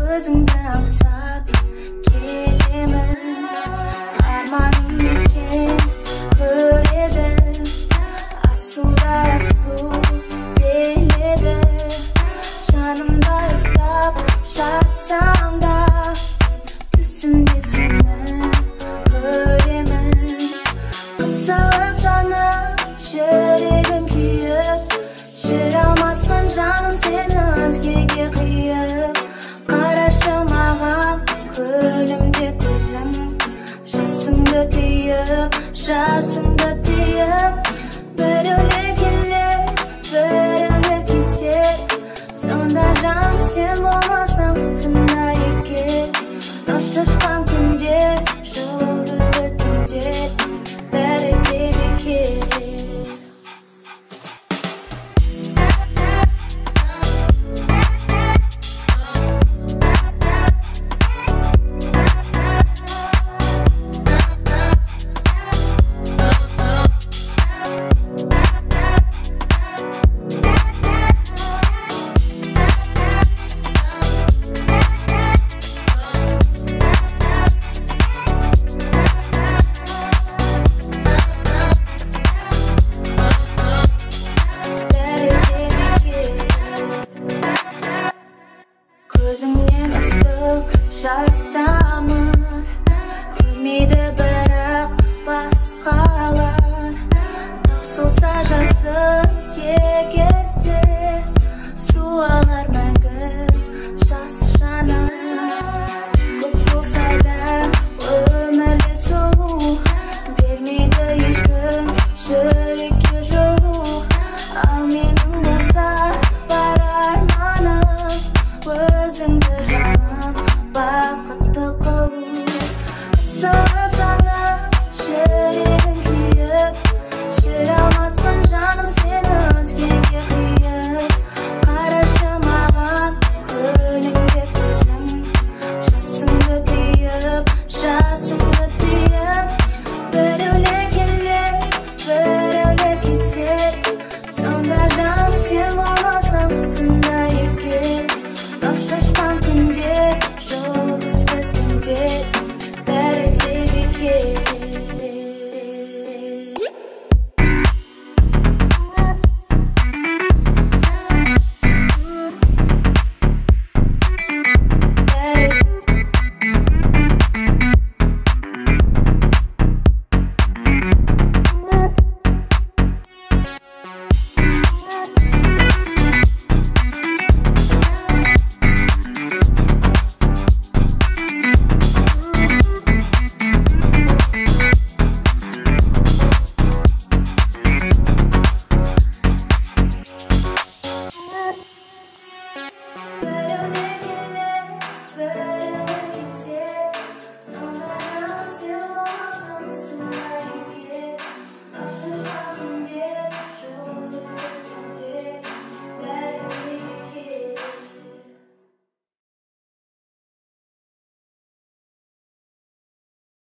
Өзіңді аңсап келемін, арманым екен көреді, асуда асу береді. Жанымда ұйықтап жатсаң да, түсімде сені көремін. Қысылып жанып, жүрегім күйіп, жүре алмаспын жаным сені өзгеге қиып. Қарашы маған көлімде көзің, жасыңды тыйып, біреулер келер, біреулер кетер. Сонда жаным сен болмасаң қысымда екен. Нұр шашқан күндер, жұлдызды түндер, бәрі де бекер. Көзіңнен ыстық жас тамыр, көрмейді бірақ басқалар. Таусылса жасы кегерде, суалар мәңгі жас жанар. Көп болса да өмірде сұлу, бермейді ешкім жүрекке жылу. Ал менің болса бар арманым, өзіңді жаным бақытты қылу.